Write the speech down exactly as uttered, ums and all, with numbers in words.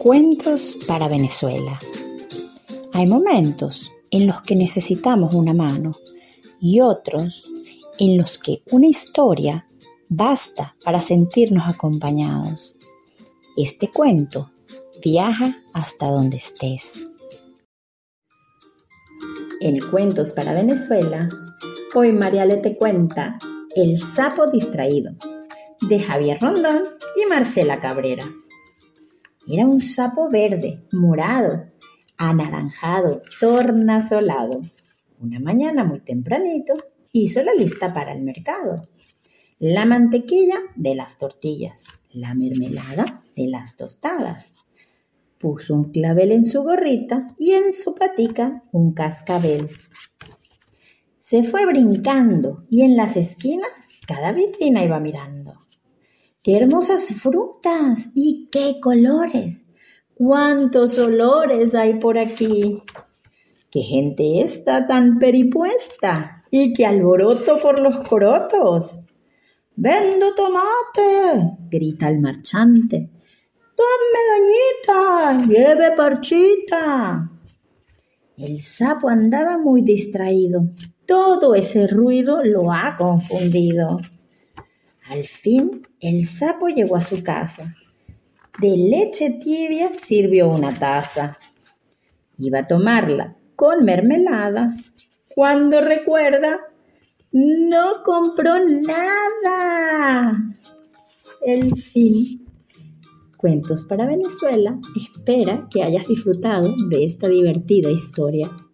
Cuentos para Venezuela. Hay momentos en los que necesitamos una mano y otros en los que una historia basta para sentirnos acompañados. Este cuento viaja hasta donde estés. En Cuentos para Venezuela, hoy Mariale te cuenta El sapo distraído, de Javier Rondón y Marcela Cabrera. Era un sapo verde, morado, anaranjado, tornasolado. Una mañana muy tempranito hizo la lista para el mercado. La mantequilla de las tortillas, la mermelada de las tostadas. Puso un clavel en su gorrita y en su patica un cascabel. Se fue brincando y en las esquinas cada vitrina iba mirando. ¡Qué hermosas frutas! ¡Y qué colores! ¡Cuántos olores hay por aquí! ¡Qué gente está tan peripuesta! ¡Y qué alboroto por los corotos! ¡Vendo tomate!, grita el marchante. ¡Tome, doñita! ¡Lleve parchita! El sapo andaba muy distraído. Todo ese ruido lo ha confundido. Al fin, el sapo llegó a su casa. De leche tibia sirvió una taza. Iba a tomarla con mermelada cuando recuerda, no compró nada. El fin. Cuentos para Venezuela espera que hayas disfrutado de esta divertida historia.